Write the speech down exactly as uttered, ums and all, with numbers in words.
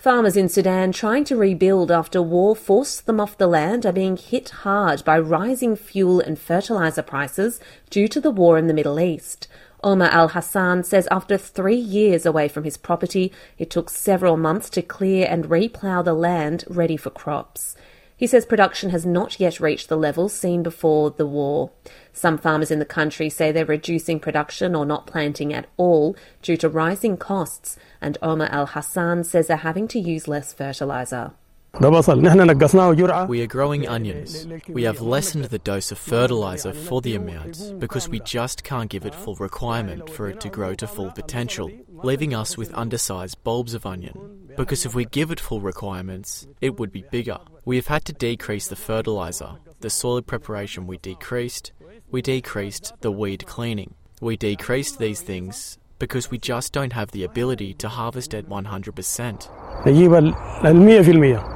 Farmers in Sudan trying to rebuild after war forced them off the land are being hit hard by rising fuel and fertiliser prices due to the war in the Middle East. Omar Al-Hassan says after three years away from his property, it took several months to clear and replough the land ready for crops. He says production has not yet reached the levels seen before the war. Some farmers in the country say they're reducing production or not planting at all due to rising costs, and Omar Al-Hassan says they're having to use less fertiliser. We are growing onions. We have lessened the dose of fertiliser for the amount because we just can't give it full requirement for it to grow to full potential, leaving us with undersized bulbs of onion. Because if we give it full requirements, it would be bigger. We have had to decrease the fertiliser, the soil preparation we decreased, we decreased the weed cleaning. We decreased these things because we just don't have the ability to harvest at one hundred percent.